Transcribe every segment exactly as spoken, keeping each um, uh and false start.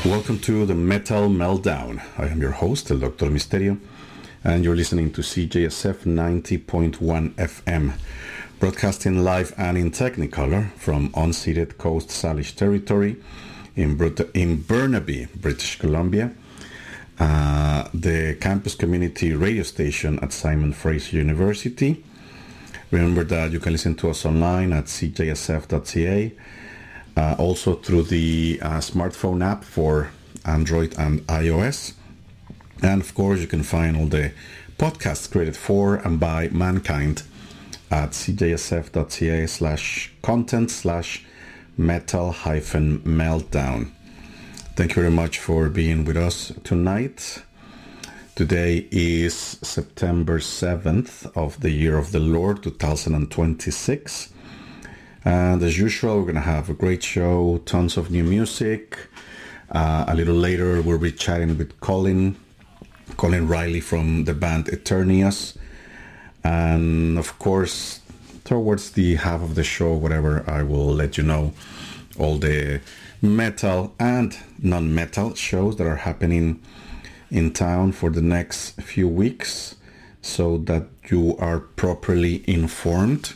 Welcome to the Metal Meltdown. I am your host, El Doctor Misterio, and you're listening to C J S F ninety point one F M, broadcasting live and in Technicolor from unceded Coast Salish territory in, Brut- in Burnaby, British Columbia, uh, the campus community radio station at Simon Fraser University. Remember that you can listen to us online at c j s f dot c a. Uh, also through the uh, smartphone app for Android and iOS. And of course, you can find all the podcasts created for and by mankind at c j s f dot c a slash content slash metal hyphen meltdown. Thank you very much for being with us tonight. Today is September seventh of the year of the Lord, two thousand twenty-six. And as usual, we're going to have a great show, tons of new music. Uh, a little later, we'll be chatting with Colin, Colin Riley from the band Eternius. And of course, towards the half of the show, whatever, I will let you know all the metal and non-metal shows that are happening in town for the next few weeks so that you are properly informed.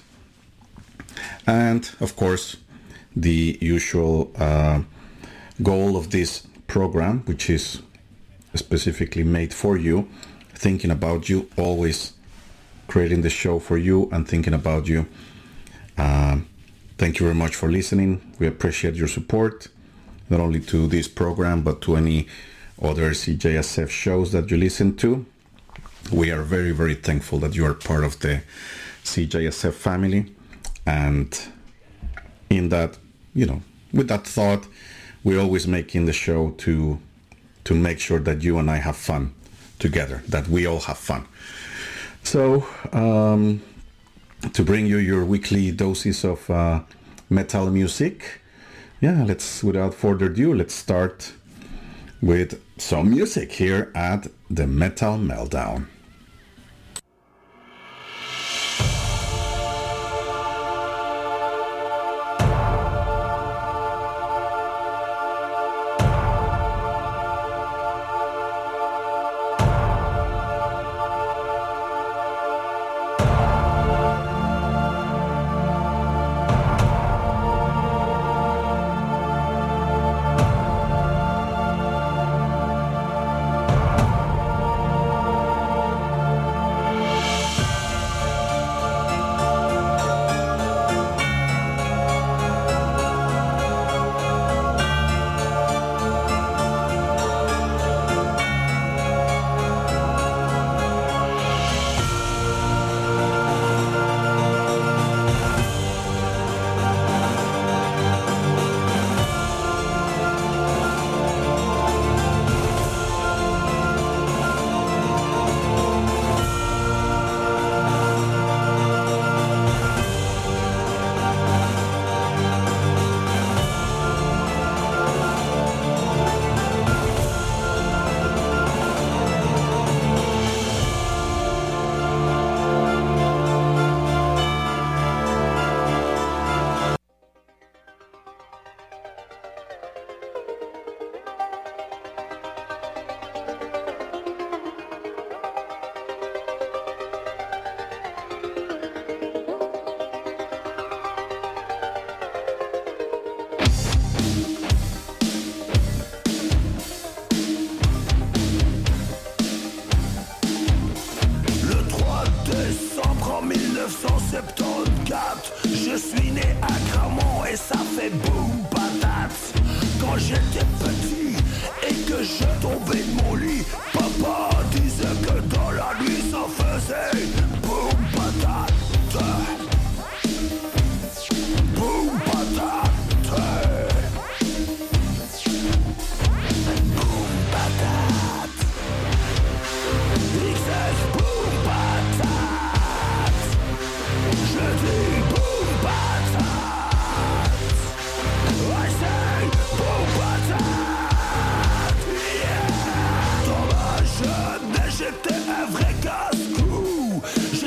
And of course, the usual uh, goal of this program, which is specifically made for you, thinking about you, always creating the show for you and thinking about you. Uh, thank you very much for listening. We appreciate your support, not only to this program, but to any other C J S F shows that you listen to. We are very, very thankful that you are part of the C J S F family. And in that, you know, with that thought, we're always making the show to to make sure that you and I have fun together, that we all have fun. So, um, to bring you your weekly doses of uh, metal music, yeah, let's, without further ado, let's start with some music here at the Metal Meltdown. J'étais un vrai casse-cou.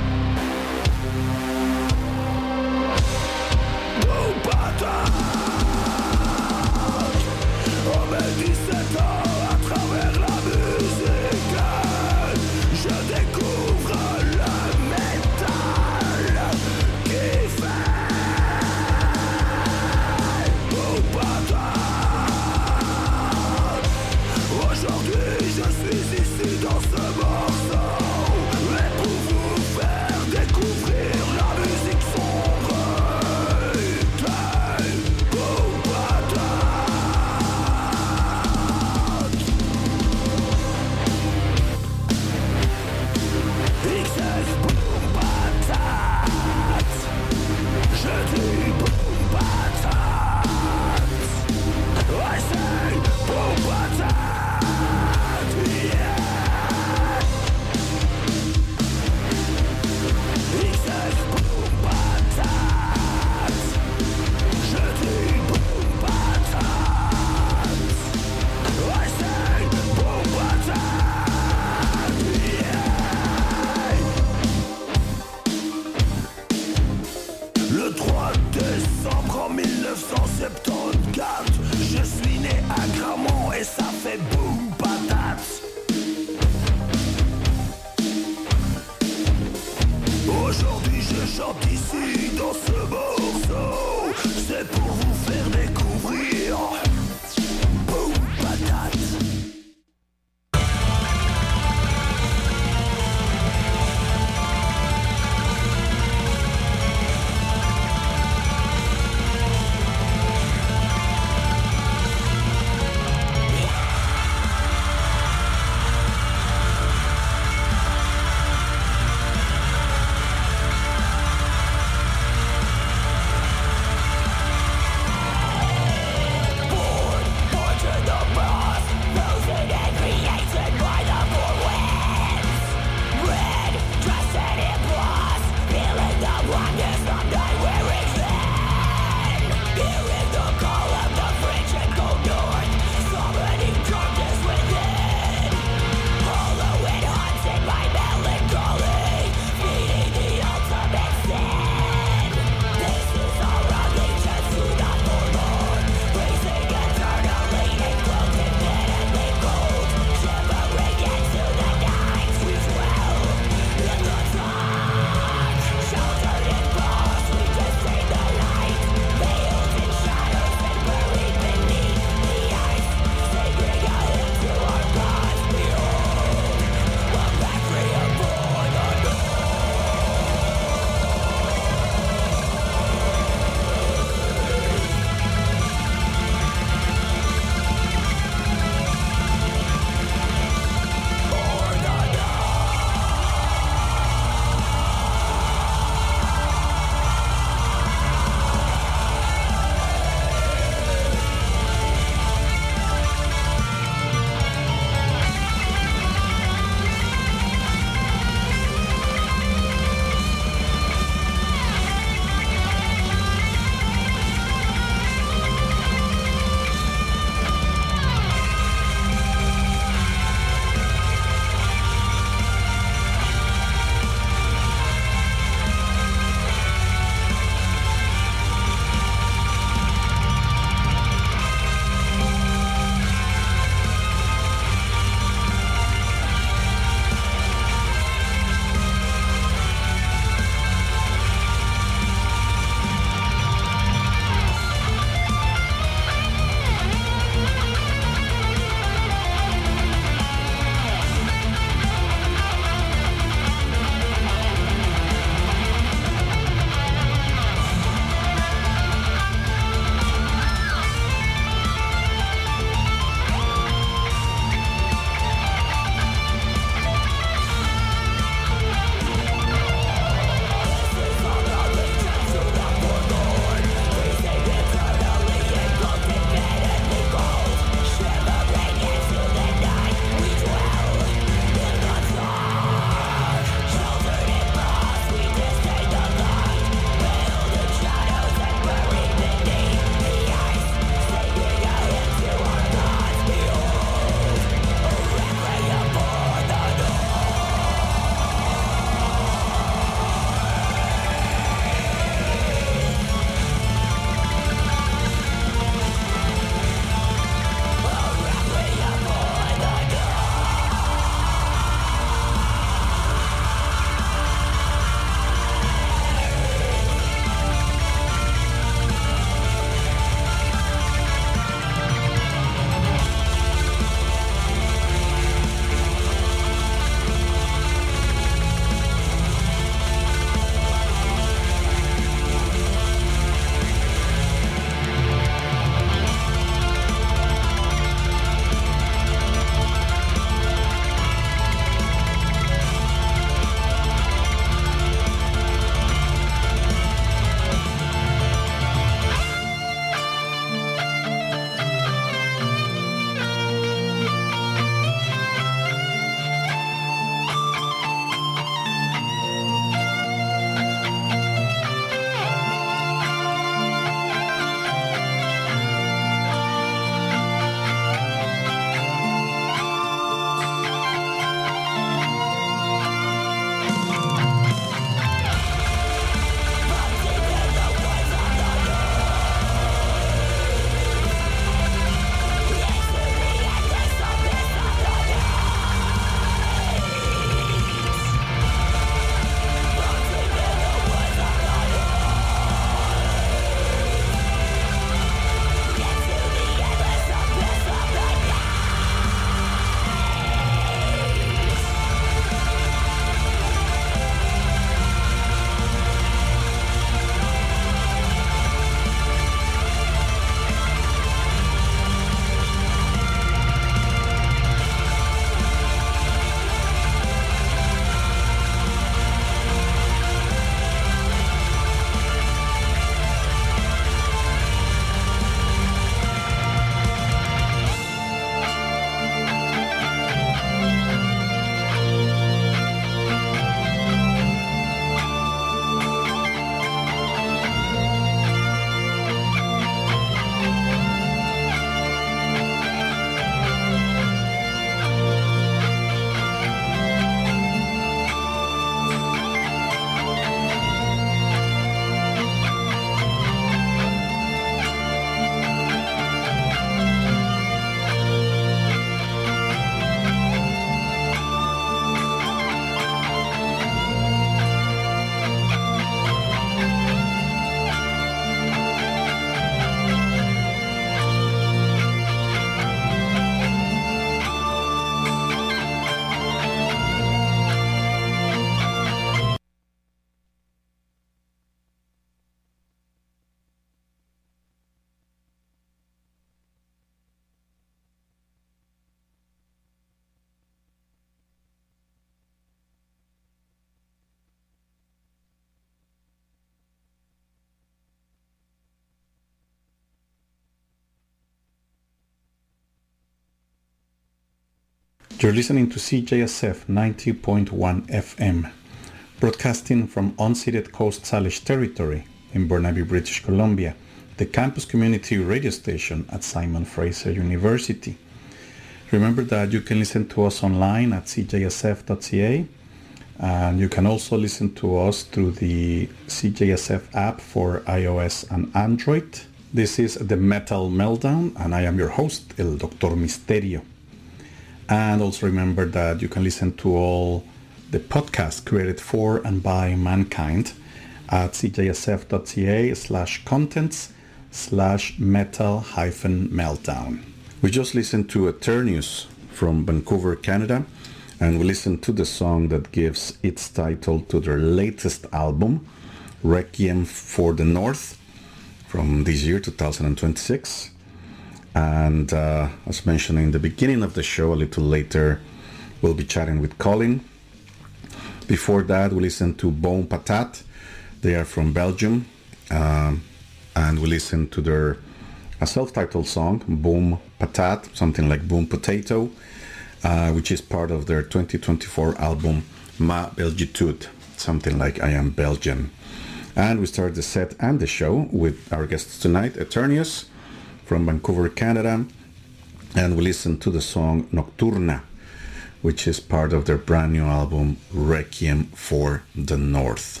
You're listening to C J S F ninety point one F M, broadcasting from unceded Coast Salish territory in Burnaby, British Columbia, the campus community radio station at Simon Fraser University. Remember that you can listen to us online at c j s f dot c a, and you can also listen to us through the C J S F app for iOS and Android. This is the Metal Meltdown, and I am your host, El Doctor Misterio. And also remember that you can listen to all the podcasts created for and by mankind at c j s f dot c a slash contents slash metal hyphen meltdown. We just listened to Eternius from Vancouver, Canada, and we listened to the song that gives its title to their latest album, Requiem for the North, from this year, two thousand twenty-six. And uh, as mentioned in the beginning of the show, a little later, we'll be chatting with Colin. Before that, we listened to Bon Patat. They are from Belgium. Um, and we listened to their a self-titled song, Boom Patat, something like Boom Potato, uh, which is part of their twenty twenty-four album, Ma Belgitude, something like I Am Belgian. And we started the set and the show with our guests tonight, Eternius from Vancouver, Canada, and we listened to the song Nocturna, which is part of their brand new album Requiem for the North.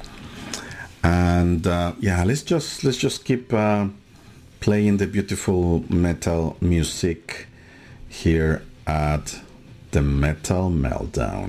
And uh, yeah, let's just let's just keep uh, playing the beautiful metal music here at the Metal Meltdown.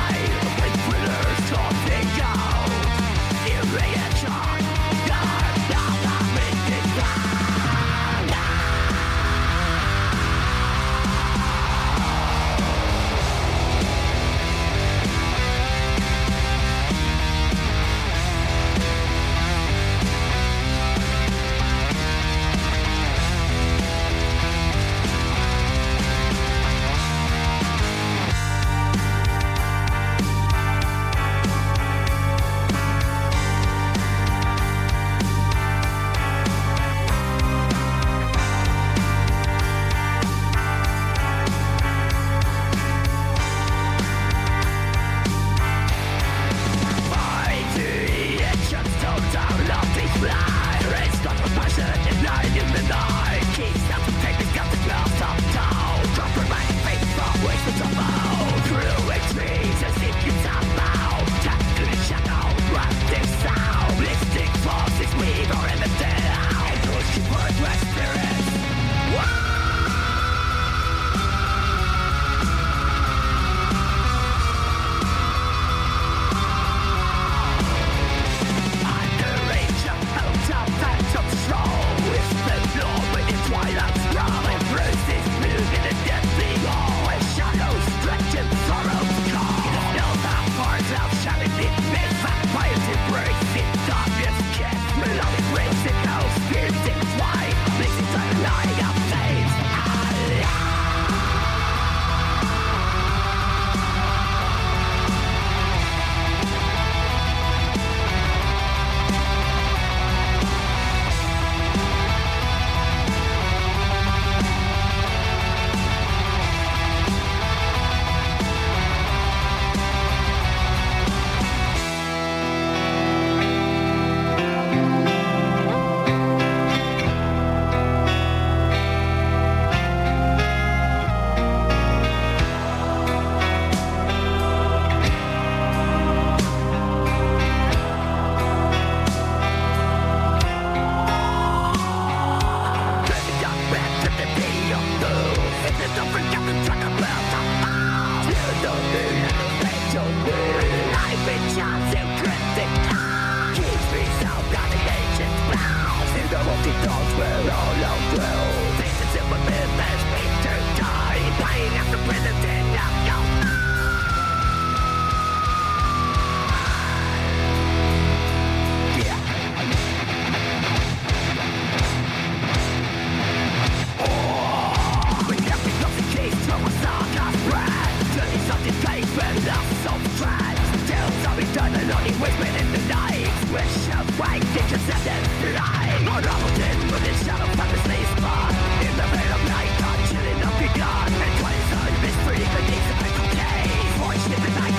alive.